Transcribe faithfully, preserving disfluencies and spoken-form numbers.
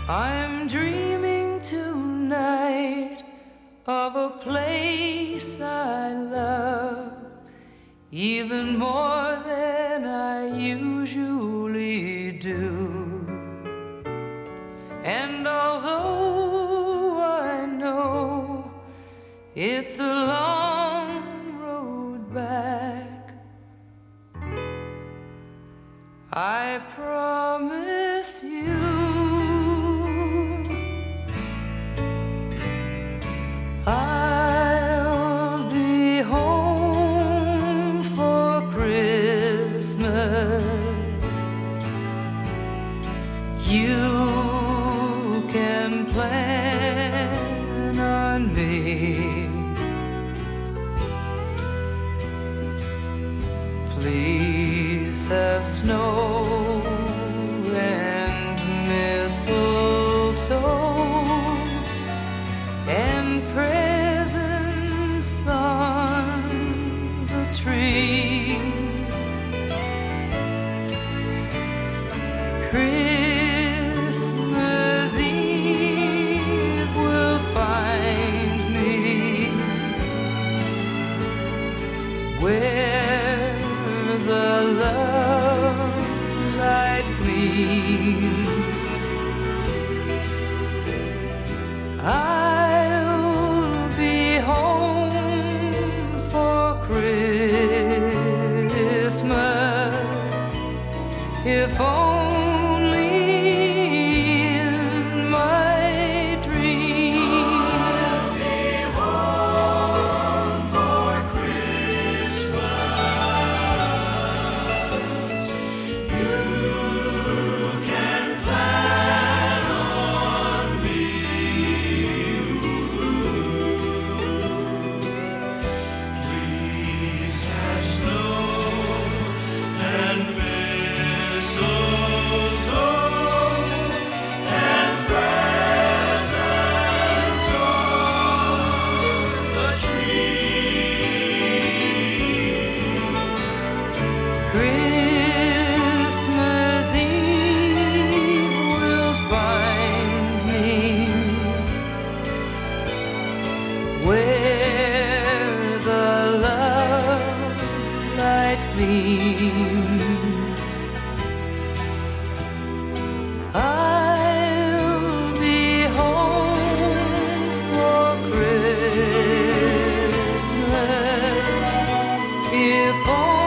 I'm dreaming tonight of a place I love even more than I usually do. And although I know it's a long road back, I promise you I'll be home for Christmas. You can plan on me. Please have snow and mistletoe and presents on the tree. Christmas Eve will find me where the love light gleams. I'll be home for Christmas, if only in my dreams. I'll be home for Christmas. You can plan on me. Please have snow and mistletoe and presents on the tree. Christmas Eve will find me where the love light gleams. I'll be home for Christmas, if only